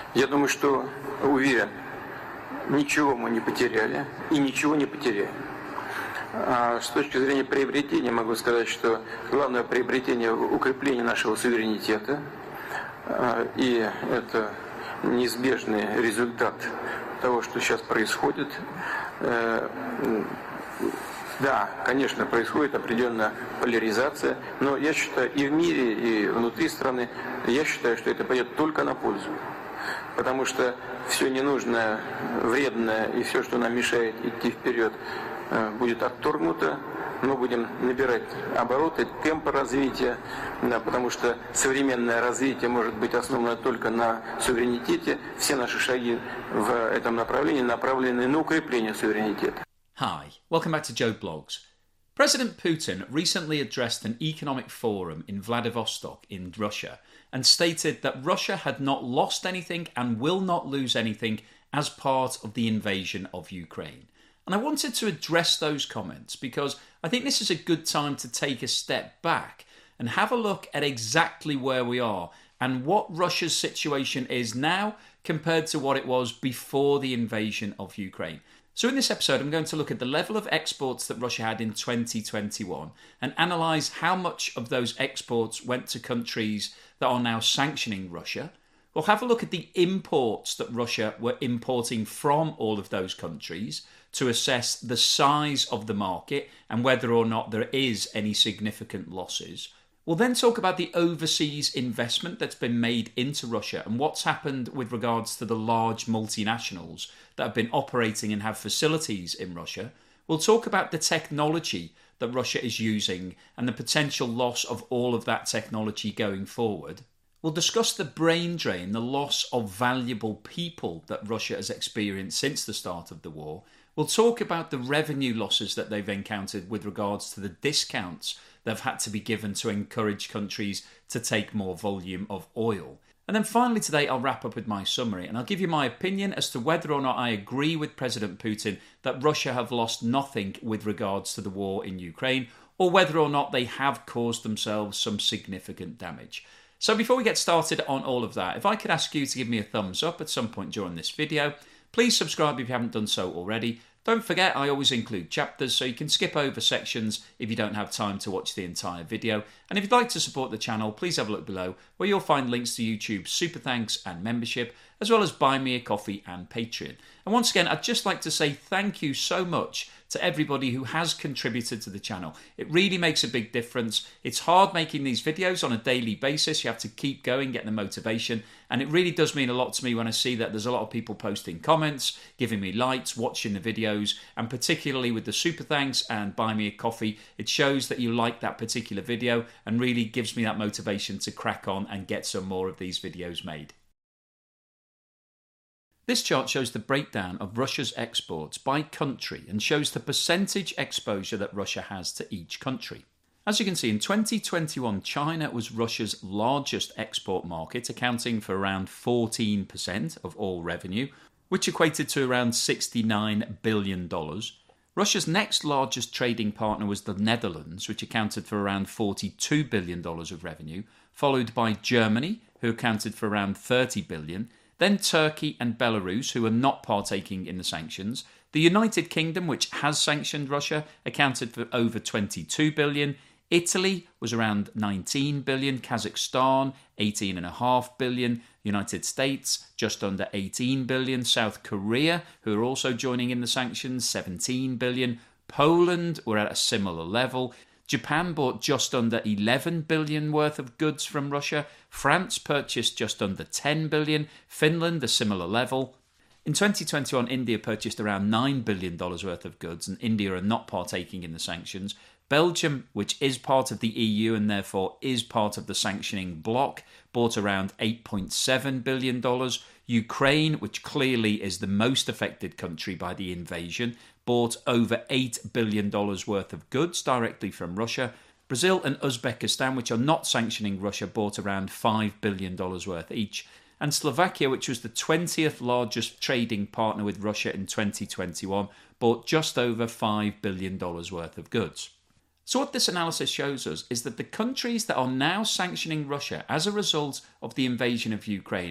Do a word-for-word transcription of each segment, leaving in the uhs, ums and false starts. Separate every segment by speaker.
Speaker 1: Я думаю, что, уверен, ничего мы не потеряли и ничего не потеряем. А с точки зрения приобретения могу сказать, что главное приобретение – укрепление нашего суверенитета. И это неизбежный результат того, что сейчас происходит. Да, конечно, происходит определенная поляризация, но я считаю, и в мире, и внутри страны, я считаю, что это пойдет только на пользу. Потому что все ненужное, вредное и все, что нам мешает идти вперед, будет отторгнуто. Мы будем набирать обороты, темпы развития, да, потому что современное развитие может быть основано только на суверенитете. Все наши шаги в этом направлении направлены на укрепление суверенитета.
Speaker 2: Hi, welcome back to Joe Blogs. President Putin recently addressed an economic forum in Vladivostok in Russia and stated that Russia had not lost anything and will not lose anything as part of the invasion of Ukraine. And I wanted to address those comments because I think this is a good time to take a step back and have a look at exactly where we are and what Russia's situation is now compared to what it was before the invasion of Ukraine. So in this episode, I'm going to look at the level of exports that Russia had in twenty twenty-one and analyse how much of those exports went to countries that are now sanctioning Russia. We'll have a look at the imports that Russia were importing from all of those countries to assess the size of the market and whether or not there is any significant losses. We'll then talk about the overseas investment that's been made into Russia and what's happened with regards to the large multinationals that have been operating and have facilities in Russia. We'll talk about the technology that Russia is using and the potential loss of all of that technology going forward. We'll discuss the brain drain, the loss of valuable people that Russia has experienced since the start of the war. We'll talk about the revenue losses that they've encountered with regards to the discounts they've had to be given to encourage countries to take more volume of oil. And then finally today I'll wrap up with my summary and I'll give you my opinion as to whether or not I agree with President Putin that Russia have lost nothing with regards to the war in Ukraine or whether or not they have caused themselves some significant damage. So before we get started on all of that, if I could ask you to give me a thumbs up at some point during this video, please subscribe if you haven't done so already. Don't forget, I always include chapters, so you can skip over sections if you don't have time to watch the entire video. And if you'd like to support the channel, please have a look below, where you'll find links to YouTube's Super Thanks and membership, as well as Buy Me a Coffee and Patreon. And once again, I'd just like to say thank you so much to everybody who has contributed to the channel. It really makes a big difference. It's hard making these videos on a daily basis. You have to keep going, get the motivation. And it really does mean a lot to me when I see that there's a lot of people posting comments, giving me likes, watching the videos, and particularly with the Super Thanks and Buy Me a Coffee, it shows that you like that particular video and really gives me that motivation to crack on and get some more of these videos made. This chart shows the breakdown of Russia's exports by country and shows the percentage exposure that Russia has to each country. As you can see, in twenty twenty-one, China was Russia's largest export market, accounting for around fourteen percent of all revenue, which equated to around sixty-nine billion dollars. Russia's next largest trading partner was the Netherlands, which accounted for around forty-two billion dollars of revenue, followed by Germany, who accounted for around thirty billion dollars. Then Turkey and Belarus, who are not partaking in the sanctions. The United Kingdom, which has sanctioned Russia, accounted for over twenty-two billion dollars. Italy was around nineteen billion dollars. Kazakhstan, eighteen point five billion dollars. United States, just under eighteen billion dollars. South Korea, who are also joining in the sanctions, seventeen billion dollars. Poland were at a similar level. Japan bought just under eleven billion dollars worth of goods from Russia. France purchased just under ten billion dollars. Finland, a similar level. In twenty twenty-one, India purchased around nine billion dollars worth of goods, and India are not partaking in the sanctions. Belgium, which is part of the E U and therefore is part of the sanctioning bloc, bought around eight point seven billion dollars. Ukraine, which clearly is the most affected country by the invasion, bought over eight billion dollars worth of goods directly from Russia. Brazil and Uzbekistan, which are not sanctioning Russia, bought around five billion dollars worth each. And Slovakia, which was the twentieth largest trading partner with Russia in twenty twenty-one, bought just over five billion dollars worth of goods. So what this analysis shows us is that the countries that are now sanctioning Russia as a result of the invasion of Ukraine,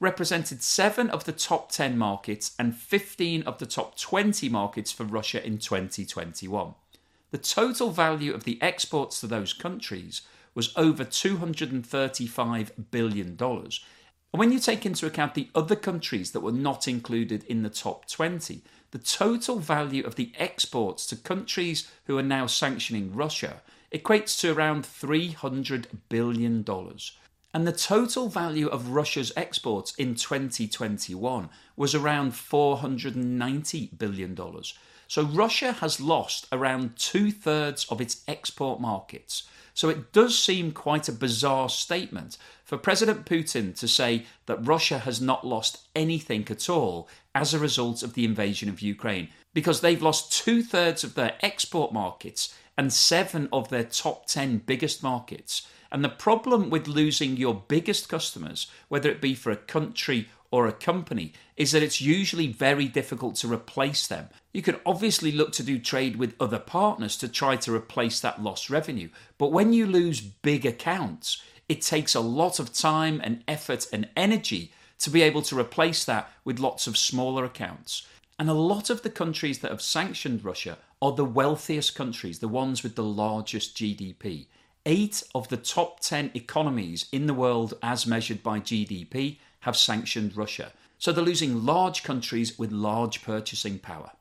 Speaker 2: represented seven of the top ten markets and fifteen of the top twenty markets for Russia in twenty twenty-one. The total value of the exports to those countries was over two hundred thirty-five billion dollars. And when you take into account the other countries that were not included in the top twenty, the total value of the exports to countries who are now sanctioning Russia equates to around three hundred billion dollars. And the total value of Russia's exports in twenty twenty-one was around four hundred ninety billion dollars. So Russia has lost around two-thirds of its export markets. So it does seem quite a bizarre statement for President Putin to say that Russia has not lost anything at all as a result of the invasion of Ukraine, because they've lost two-thirds of their export markets and seven of their top ten biggest markets. And the problem with losing your biggest customers, whether it be for a country or a company, is that it's usually very difficult to replace them. You could obviously look to do trade with other partners to try to replace that lost revenue. But when you lose big accounts, it takes a lot of time and effort and energy to be able to replace that with lots of smaller accounts. And a lot of the countries that have sanctioned Russia are the wealthiest countries, the ones with the largest G D P. Eight of the top ten economies in the world, as measured by G D P, have sanctioned Russia. So they're losing large countries with large purchasing power.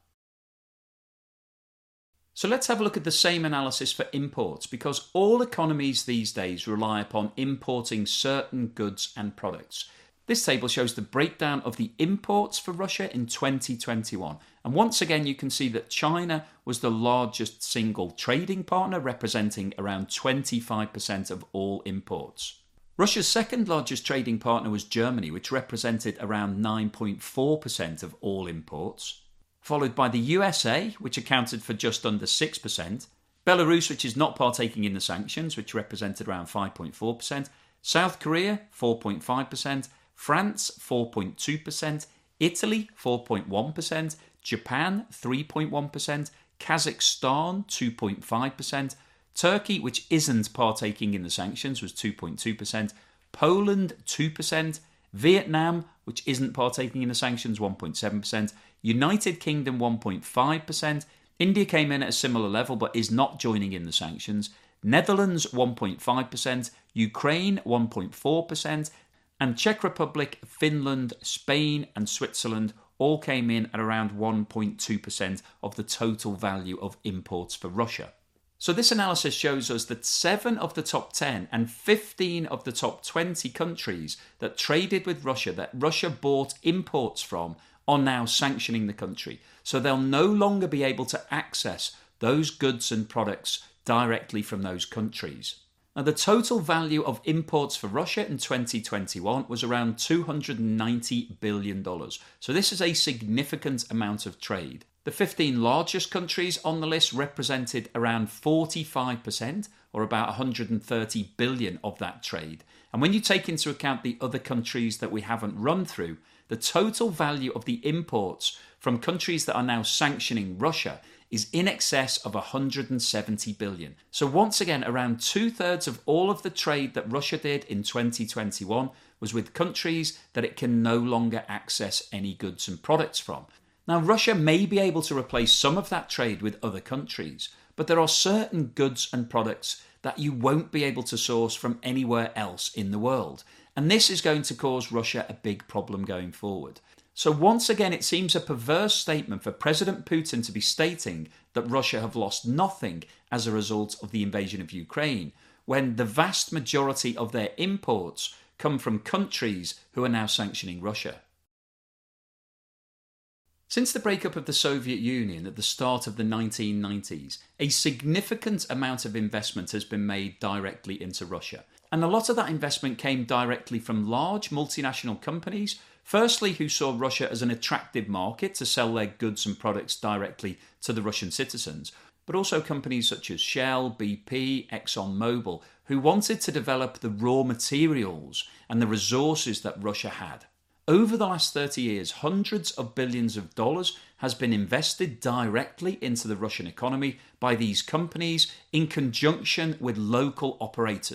Speaker 2: So let's have a look at the same analysis for imports, because all economies these days rely upon importing certain goods and products. This table shows the breakdown of the imports for Russia in twenty twenty-one. And once again, you can see that China was the largest single trading partner, representing around twenty-five percent of all imports. Russia's second largest trading partner was Germany, which represented around nine point four percent of all imports, followed by the U S A, which accounted for just under six percent, Belarus, which is not partaking in the sanctions, which represented around five point four percent, South Korea, four point five percent, France, four point two percent, Italy, four point one percent, Japan, three point one percent, Kazakhstan, two point five percent, Turkey, which isn't partaking in the sanctions, was two point two percent, Poland, two percent, Vietnam, which isn't partaking in the sanctions, one point seven percent, United Kingdom, one point five percent, India came in at a similar level but is not joining in the sanctions, Netherlands, one point five percent, Ukraine, one point four percent, and Czech Republic, Finland, Spain and Switzerland all came in at around one point two percent of the total value of imports for Russia. So this analysis shows us that seven of the top ten and fifteen of the top twenty countries that traded with Russia, that Russia bought imports from, are now sanctioning the country. So they'll no longer be able to access those goods and products directly from those countries. Now, the total value of imports for Russia in twenty twenty-one was around two hundred ninety billion dollars. So this is a significant amount of trade. The fifteen largest countries on the list represented around forty-five percent, or about one hundred thirty billion of that trade. And when you take into account the other countries that we haven't run through, the total value of the imports from countries that are now sanctioning Russia is in excess of one hundred seventy billion. So once again, around two-thirds of all of the trade that Russia did in twenty twenty-one was with countries that it can no longer access any goods and products from. Now, Russia may be able to replace some of that trade with other countries, but there are certain goods and products that you won't be able to source from anywhere else in the world. And this is going to cause Russia a big problem going forward. So once again, it seems a perverse statement for President Putin to be stating that Russia have lost nothing as a result of the invasion of Ukraine, when the vast majority of their imports come from countries who are now sanctioning Russia. Since the breakup of the Soviet Union at the start of the nineteen nineties, a significant amount of investment has been made directly into Russia. And a lot of that investment came directly from large multinational companies, firstly who saw Russia as an attractive market to sell their goods and products directly to the Russian citizens, but also companies such as Shell, B P, ExxonMobil, who wanted to develop the raw materials and the resources that Russia had. Over the last thirty years, hundreds of billions of dollars has been invested directly into the Russian economy by these companies in conjunction with local operators.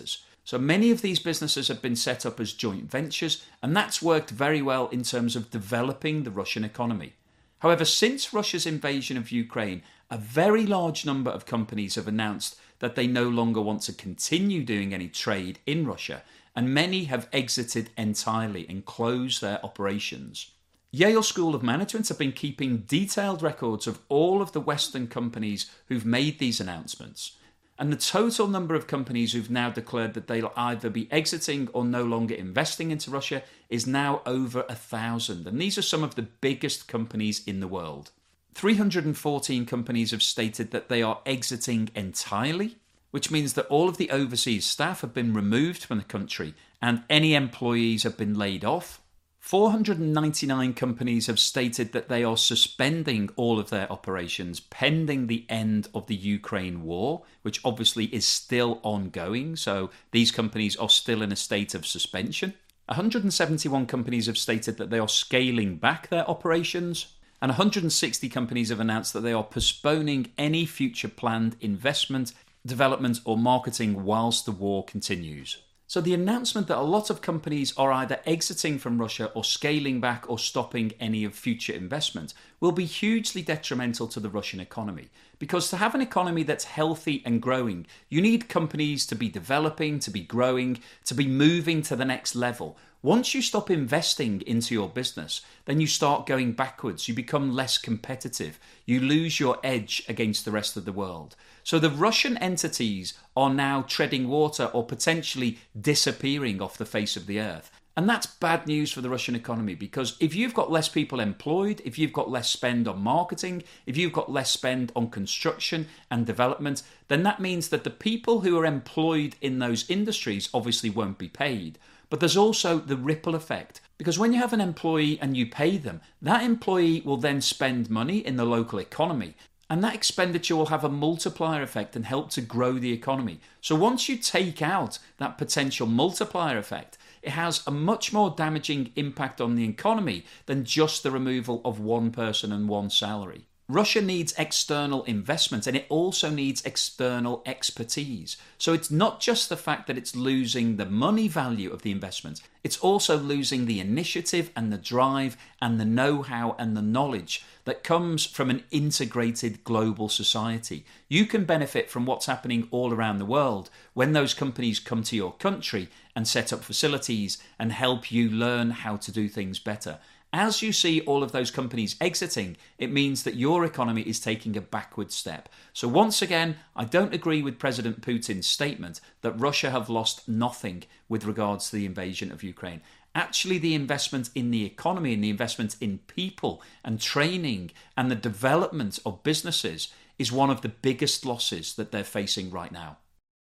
Speaker 2: So many of these businesses have been set up as joint ventures, and that's worked very well in terms of developing the Russian economy. However, since Russia's invasion of Ukraine, a very large number of companies have announced that they no longer want to continue doing any trade in Russia, and many have exited entirely and closed their operations. Yale School of Management have been keeping detailed records of all of the Western companies who've made these announcements. And the total number of companies who've now declared that they'll either be exiting or no longer investing into Russia is now over a thousand. And these are some of the biggest companies in the world. three hundred fourteen companies have stated that they are exiting entirely, which means that all of the overseas staff have been removed from the country and any employees have been laid off. four hundred ninety-nine companies have stated that they are suspending all of their operations pending the end of the Ukraine war, which obviously is still ongoing, so these companies are still in a state of suspension. one hundred seventy-one companies have stated that they are scaling back their operations, and one hundred sixty companies have announced that they are postponing any future planned investment, development or marketing whilst the war continues. So the announcement that a lot of companies are either exiting from Russia or scaling back or stopping any of future investment will be hugely detrimental to the Russian economy. Because to have an economy that's healthy and growing, you need companies to be developing, to be growing, to be moving to the next level. Once you stop investing into your business, then you start going backwards. You become less competitive. You lose your edge against the rest of the world. So the Russian entities are now treading water or potentially disappearing off the face of the earth. And that's bad news for the Russian economy, because if you've got less people employed, if you've got less spend on marketing, if you've got less spend on construction and development, then that means that the people who are employed in those industries obviously won't be paid. But there's also the ripple effect, because when you have an employee and you pay them, that employee will then spend money in the local economy. And that expenditure will have a multiplier effect and help to grow the economy. So once you take out that potential multiplier effect, it has a much more damaging impact on the economy than just the removal of one person and one salary. Russia needs external investment and it also needs external expertise. So it's not just the fact that it's losing the money value of the investment, it's also losing the initiative and the drive and the know-how and the knowledge that comes from an integrated global society. You can benefit from what's happening all around the world when those companies come to your country and set up facilities and help you learn how to do things better. As you see all of those companies exiting, it means that your economy is taking a backward step. So once again, I don't agree with President Putin's statement that Russia have lost nothing with regards to the invasion of Ukraine. Actually, the investment in the economy and the investment in people and training and the development of businesses is one of the biggest losses that they're facing right now.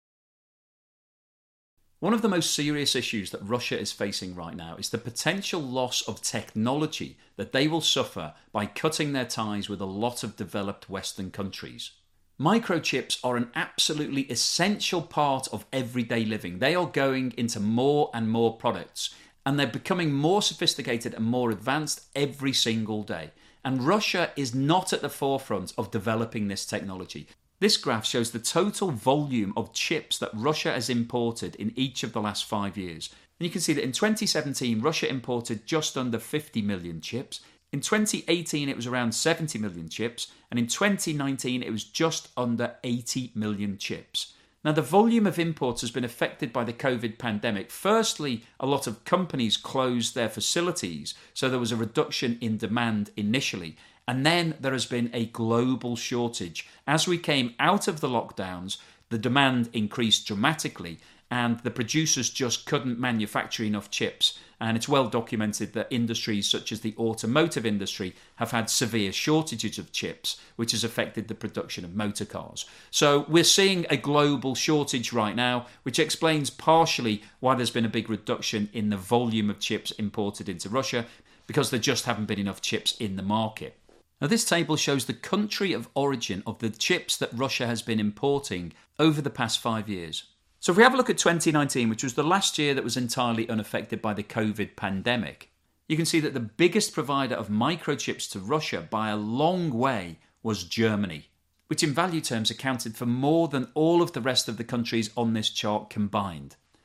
Speaker 2: One of the most serious issues that Russia is facing right now is the potential loss of technology that they will suffer by cutting their ties with a lot of developed Western countries. Microchips are an absolutely essential part of everyday living. They are going into more and more products, and they're becoming more sophisticated and more advanced every single day. And Russia is not at the forefront of developing this technology. This graph shows the total volume of chips that Russia has imported in each of the last five years. And you can see that in twenty seventeen, Russia imported just under fifty million chips. In twenty eighteen, it was around seventy million chips. And in twenty nineteen, it was just under eighty million chips. Now, the volume of imports has been affected by the COVID pandemic. Firstly, a lot of companies closed their facilities, so there was a reduction in demand initially. And then there has been a global shortage. As we came out of the lockdowns, the demand increased dramatically and the producers just couldn't manufacture enough chips. And it's well documented that industries such as the automotive industry have had severe shortages of chips, which has affected the production of motor cars. So we're seeing a global shortage right now, which explains partially why there's been a big reduction in the volume of chips imported into Russia, because there just haven't been enough chips in the market. Now, this table shows the country of origin of the chips that Russia has been importing over the past five years. So if we have a look at twenty nineteen, which was the last year that was entirely unaffected by the COVID pandemic, you can see that the biggest provider of microchips to Russia by a long way was Germany, which in value terms accounted for more than all of the rest of the countries on this chart combined.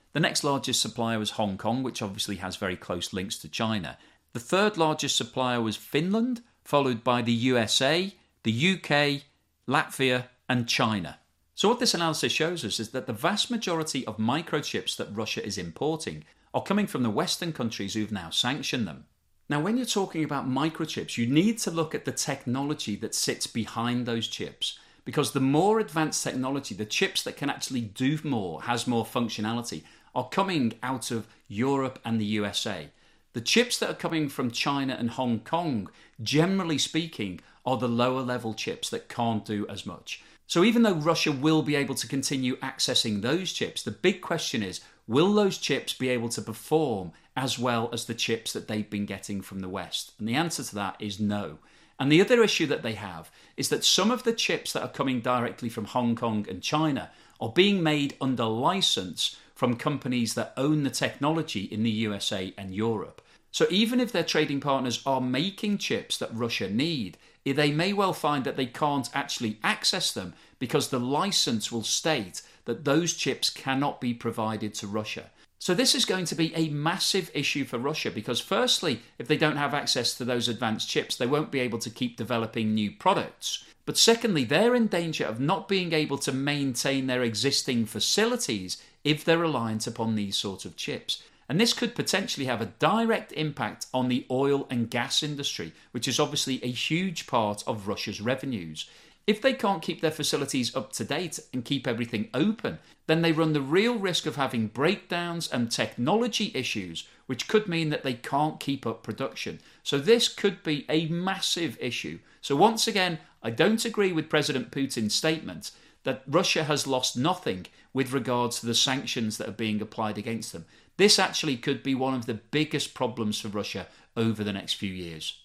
Speaker 2: The next largest supplier was Hong Kong, which obviously has very close links to China. The third largest supplier was Finland, followed by the U S A, the U K, Latvia, and China. So what this analysis shows us is that the vast majority of microchips that Russia is importing are coming from the Western countries who've now sanctioned them. Now, when you're talking about microchips, you need to look at the technology that sits behind those chips, because the more advanced technology, the chips that can actually do more, has more functionality, are coming out of Europe and the U S A. The chips that are coming from China and Hong Kong, generally speaking, are the lower level chips that can't do as much. So even though Russia will be able to continue accessing those chips, the big question is, will those chips be able to perform as well as the chips that they've been getting from the West? And the answer to that is no. And the other issue that they have is that some of the chips that are coming directly from Hong Kong and China are being made under license from companies that own the technology in the U S A and Europe. So even if their trading partners are making chips that Russia need, they may well find that they can't actually access them because the license will state that those chips cannot be provided to Russia. So this is going to be a massive issue for Russia because firstly, if they don't have access to those advanced chips, they won't be able to keep developing new products. But secondly, they're in danger of not being able to maintain their existing facilities if they're reliant upon these sorts of chips. And this could potentially have a direct impact on the oil and gas industry, which is obviously a huge part of Russia's revenues. If they can't keep their facilities up to date and keep everything open, then they run the real risk of having breakdowns and technology issues, which could mean that they can't keep up production. So this could be a massive issue. So once again, I don't agree with President Putin's statement that Russia has lost nothing with regards to the sanctions that are being applied against them. This actually could be one of the biggest problems for Russia over the next few years.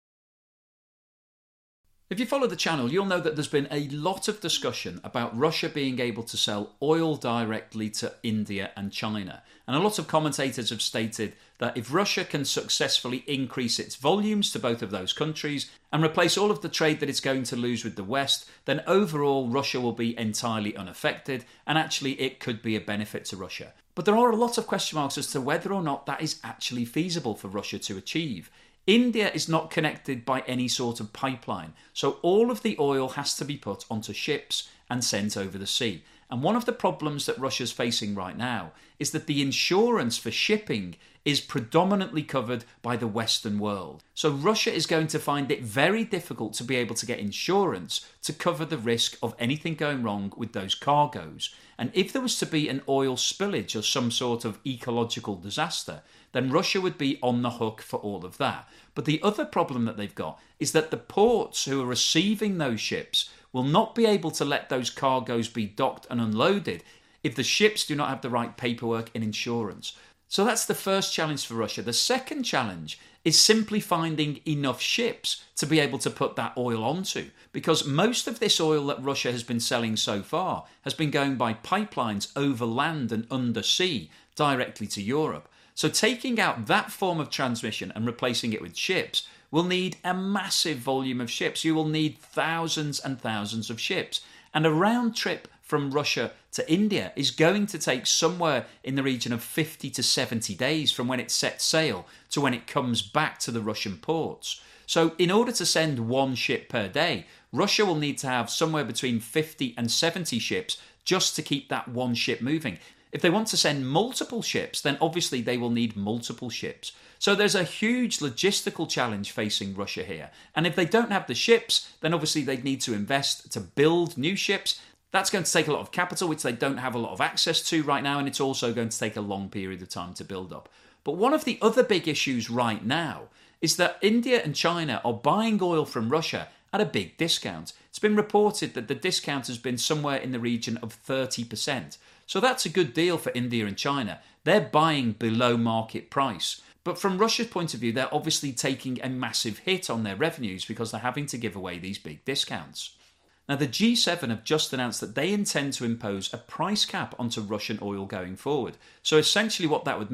Speaker 2: If you follow the channel, you'll know that there's been a lot of discussion about Russia being able to sell oil directly to India and China. And a lot of commentators have stated that if Russia can successfully increase its volumes to both of those countries and replace all of the trade that it's going to lose with the West, then overall Russia will be entirely unaffected and actually it could be a benefit to Russia. But there are a lot of question marks as to whether or not that is actually feasible for Russia to achieve. India is not connected by any sort of pipeline, so all of the oil has to be put onto ships and sent over the sea. And one of the problems that Russia's facing right now is that the insurance for shipping is predominantly covered by the Western world. So Russia is going to find it very difficult to be able to get insurance to cover the risk of anything going wrong with those cargoes. And if there was to be an oil spillage or some sort of ecological disaster, then Russia would be on the hook for all of that. But the other problem that they've got is that the ports who are receiving those ships will not be able to let those cargoes be docked and unloaded if the ships do not have the right paperwork and insurance. So that's the first challenge for Russia. The second challenge is simply finding enough ships to be able to put that oil onto, because most of this oil that Russia has been selling so far has been going by pipelines over land and undersea directly to Europe. So taking out that form of transmission and replacing it with ships will need a massive volume of ships. You will need thousands and thousands of ships. And a round trip from Russia to India is going to take somewhere in the region of fifty to seventy days from when it sets sail to when it comes back to the Russian ports. So in order to send one ship per day, Russia will need to have somewhere between fifty and seventy ships just to keep that one ship moving. If they want to send multiple ships, then obviously they will need multiple ships. So there's a huge logistical challenge facing Russia here. And if they don't have the ships, then obviously they'd need to invest to build new ships. That's going to take a lot of capital, which they don't have a lot of access to right now, and it's also going to take a long period of time to build up. But one of the other big issues right now is that India and China are buying oil from Russia at a big discount. It's been reported that the discount has been somewhere in the region of thirty percent. So that's a good deal for India and China. They're buying below market price. But from Russia's point of view, they're obviously taking a massive hit on their revenues because they're having to give away these big discounts. Now, the G seven have just announced that they intend to impose a price cap onto Russian oil going forward. So essentially what that would mean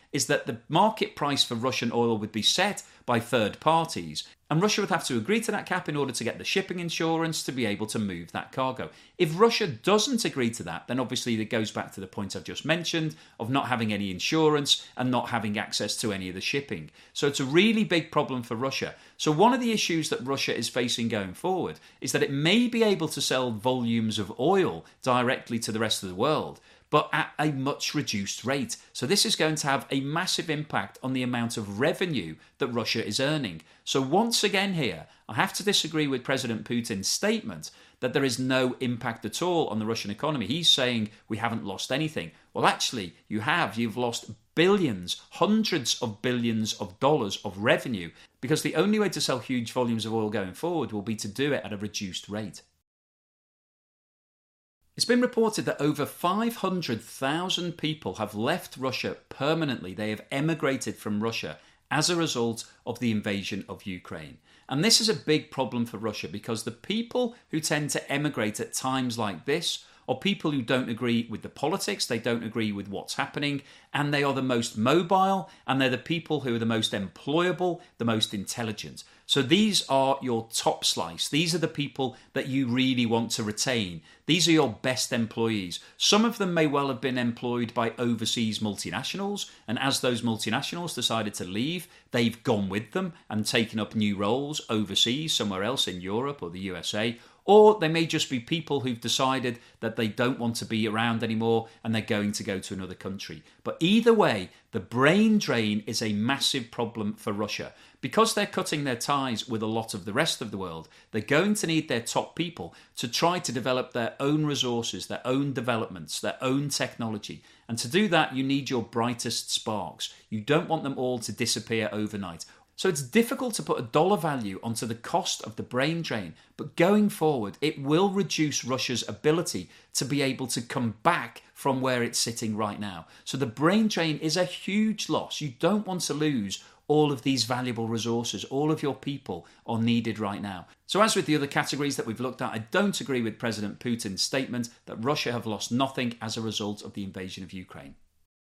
Speaker 2: is that the market price for Russian oil would be set by third parties, and Russia would have to agree to that cap in order to get the shipping insurance to be able to move that cargo. If Russia doesn't agree to that, then obviously it goes back to the point I've just mentioned of not having any insurance and not having access to any of the shipping. So it's a really big problem for Russia. So one of the issues that Russia is facing going forward is that it may be able to sell volumes of oil directly to the rest of the world, but at a much reduced rate. So this is going to have a massive impact on the amount of revenue that Russia is earning. So once again here, I have to disagree with President Putin's statement that there is no impact at all on the Russian economy. He's saying we haven't lost anything. Well, actually, you have. You've lost billions, hundreds of billions of dollars of revenue, because the only way to sell huge volumes of oil going forward will be to do it at a reduced rate. It's been reported that over five hundred thousand people have left Russia permanently. They have emigrated from Russia as a result of the invasion of Ukraine. And this is a big problem for Russia, because the people who tend to emigrate at times like this are people who don't agree with the politics, they don't agree with what's happening, and they are the most mobile, and they're the people who are the most employable, the most intelligent. So these are your top slice. These are the people that you really want to retain. These are your best employees. Some of them may well have been employed by overseas multinationals, and as those multinationals decided to leave, they've gone with them and taken up new roles overseas, somewhere else in Europe or the U S A. Or they may just be people who've decided that they don't want to be around anymore and they're going to go to another country. But either way, the brain drain is a massive problem for Russia. Because they're cutting their ties with a lot of the rest of the world, they're going to need their top people to try to develop their own resources, their own developments, their own technology. And to do that, you need your brightest sparks. You don't want them all to disappear overnight. So it's difficult to put a dollar value onto the cost of the brain drain, but going forward, it will reduce Russia's ability to be able to come back from where it's sitting right now. So the brain drain is a huge loss. You don't want to lose all of these valuable resources. All of your people are needed right now. So as with the other categories that we've looked at, I don't agree with President Putin's statement that Russia have lost nothing as a result of the invasion of Ukraine.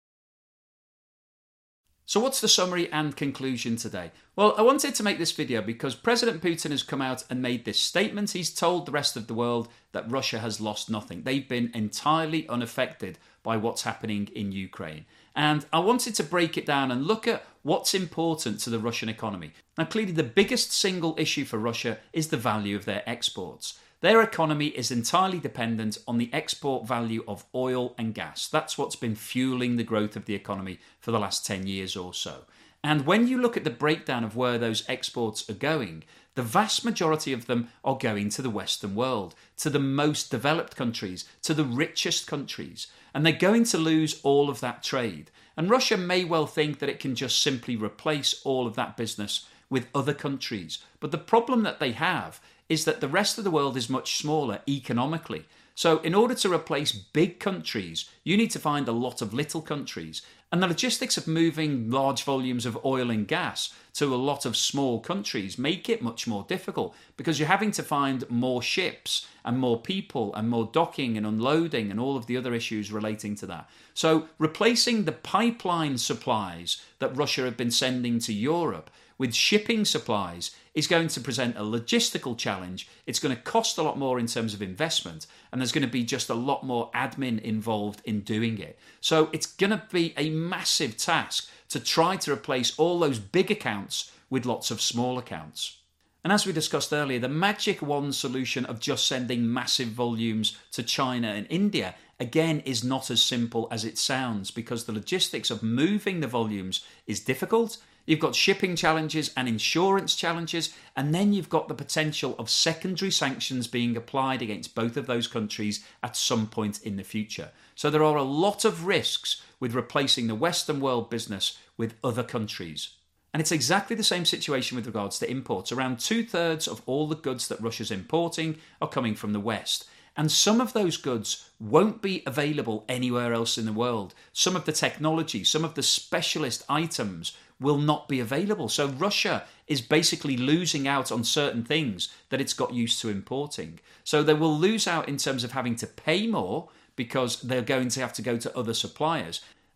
Speaker 2: So what's the summary and conclusion today? Well, I wanted to make this video because President Putin has come out and made this statement. He's told the rest of the world that Russia has lost nothing. They've been entirely unaffected by what's happening in Ukraine. And I wanted to break it down and look at what's important to the Russian economy. Now, clearly the biggest single issue for Russia is the value of their exports. Their economy is entirely dependent on the export value of oil and gas. That's what's been fueling the growth of the economy for the last ten years or so. And when you look at the breakdown of where those exports are going, the vast majority of them are going to the Western world, to the most developed countries, to the richest countries. And they're going to lose all of that trade. And Russia may well think that it can just simply replace all of that business with other countries. But the problem that they have is that the rest of the world is much smaller economically. So in order to replace big countries, you need to find a lot of little countries. And the logistics of moving large volumes of oil and gas to a lot of small countries make it much more difficult, because you're having to find more ships and more people and more docking and unloading and all of the other issues relating to that. So replacing the pipeline supplies that Russia have been sending to Europe with shipping supplies is going to present a logistical challenge. It's going to cost a lot more in terms of investment, and there's going to be just a lot more admin involved in doing it. So it's going to be a massive task to try to replace all those big accounts with lots of small accounts. And as we discussed earlier, the magic wand solution of just sending massive volumes to China and India, again, is not as simple as it sounds, because the logistics of moving the volumes is difficult. You've got shipping challenges and insurance challenges, and then you've got the potential of secondary sanctions being applied against both of those countries at some point in the future. So there are a lot of risks with replacing the Western world business with other countries. And it's exactly the same situation with regards to imports. Around two-thirds of all the goods that Russia's importing are coming from the West. And some of those goods won't be available anywhere else in the world. Some of the technology, some of the specialist items will not be available. So Russia is basically losing out on certain things that it's got used to importing. So they will lose out in terms of having to pay more, because they're going to have to go to other suppliers.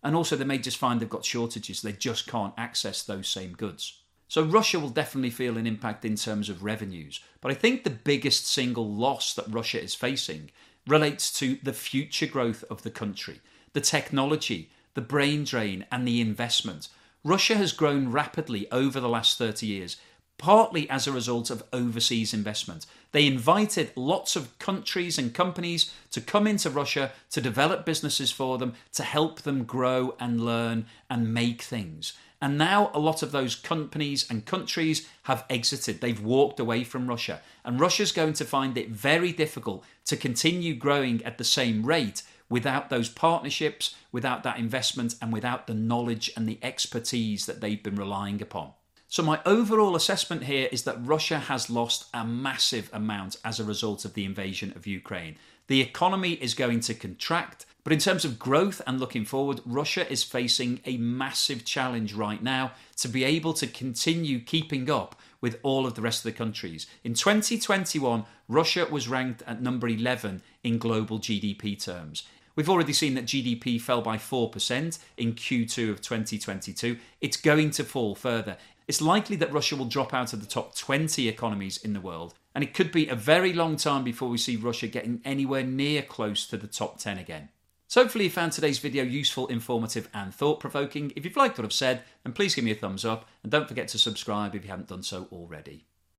Speaker 2: And also they may just find they've got shortages. They just can't access those same goods. So Russia will definitely feel an impact in terms of revenues. But I think the biggest single loss that Russia is facing relates to the future growth of the country, the technology, the brain drain and the investment. Russia has grown rapidly over the last thirty years, partly as a result of overseas investment. They invited lots of countries and companies to come into Russia to develop businesses for them, to help them grow and learn and make things. And now a lot of those companies and countries have exited. They've walked away from Russia. And Russia's going to find it very difficult to continue growing at the same rate without those partnerships, without that investment, and without the knowledge and the expertise that they've been relying upon. So my overall assessment here is that Russia has lost a massive amount as a result of the invasion of Ukraine. The economy is going to contract, but in terms of growth and looking forward, Russia is facing a massive challenge right now to be able to continue keeping up with all of the rest of the countries. In twenty twenty-one, Russia was ranked at number eleven in global G D P terms. We've already seen that G D P fell by four percent in Q two of twenty twenty-two. It's going to fall further. It's likely that Russia will drop out of the top twenty economies in the world, and it could be a very long time before we see Russia getting anywhere near close to the top ten again. So hopefully you found today's video useful, informative and thought-provoking. If you've liked what I've said, then please give me a thumbs up and don't forget to subscribe if you haven't done so already.